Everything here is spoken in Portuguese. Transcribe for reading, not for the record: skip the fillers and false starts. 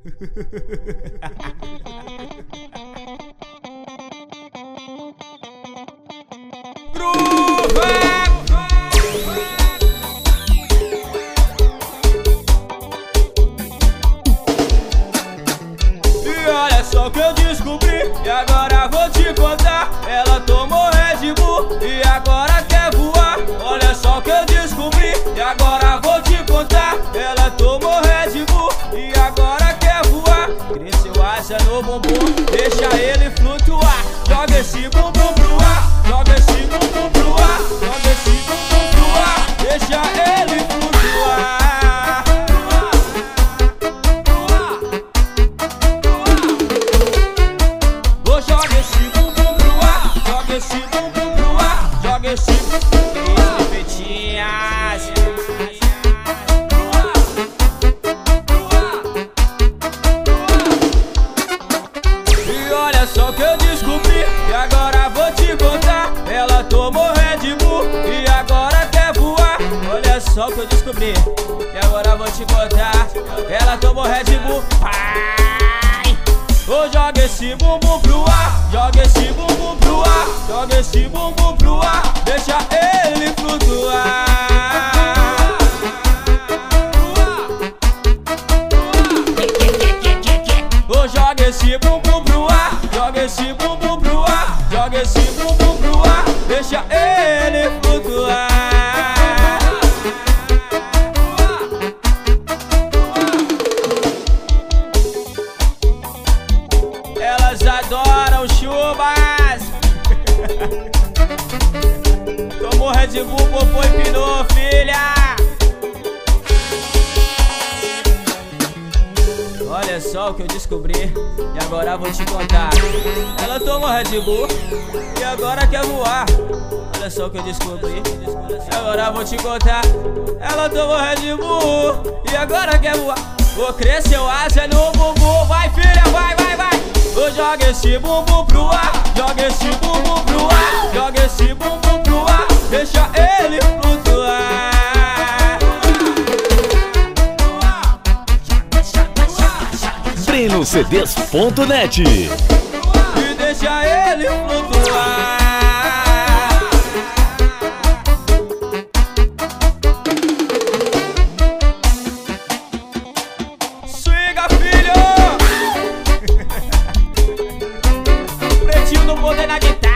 E olha só o que eu descobri, e agora vou te contar. Ela tomou Red Bull e agora quer voar. Olha só o que eu descobri, e agora vou te contar. Ela tomou Red Bull e agora quer voar. Cresceu asa no bumbum, deixa ele flutuar. Joga esse bumbum pro ar, joga esse bumbum pro ar, joga esse bumbum pro ar, deixa ele flutuar. Joga esse bumbum pro ar, joga esse bumbum pro ar, joga esse bumbum petinhas. E olha só o que eu descobri, e agora vou te contar. Ela tomou Red Bull e agora quer voar. Olha só o que eu descobri, e agora vou te contar. Ela tomou Red Bull. Oh, joga esse bumbum pro ar, joga esse bumbum pro ar, joga esse bumbum pro ar, deixa ele flutuar. Oh, joga esse bumbum pro ar, joga esse bumbum pro ar, joga esse bumbum pro ar, deixa ele flutuar. Elas adoram chuvas. Tomou Red Bull, popô e pinou, filha. Olha só o que eu descobri, e agora vou te contar. Ela tomou Red Bull e agora quer voar. Olha só o que eu descobri, e agora vou te contar. Ela tomou Red Bull e agora quer voar. Vou cresceu asa no bumbum, vai filha, vai, vai, vai. Joga esse bumbum pro ar, joga esse bumbum pro ar, joga esse bumbum pro ar, deixa ele flutuar. BrenoCDs.net. E deixa ele flutuar. Swinga, filho! Pretinho no poder na guitarra.